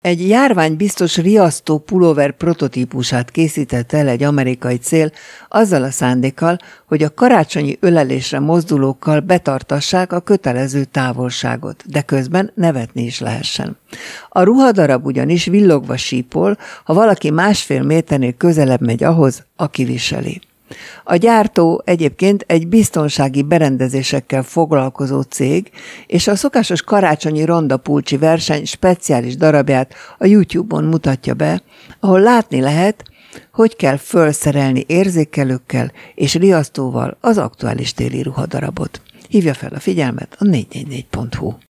Egy járványbiztos riasztó pulóver prototípusát készített el egy amerikai cél azzal a szándékkal, hogy a karácsonyi ölelésre mozdulókkal betartassák a kötelező távolságot, de közben nevetni is lehessen. A ruhadarab ugyanis villogva sípol, ha valaki 1,5 méternél közelebb megy ahhoz, aki viseli. A gyártó egyébként egy biztonsági berendezésekkel foglalkozó cég, és a szokásos karácsonyi rondapulcsi verseny speciális darabját a YouTube-on mutatja be, ahol látni lehet, hogy kell felszerelni érzékelőkkel és riasztóval az aktuális téli ruhadarabot. Hívja fel a figyelmet a 444.hu.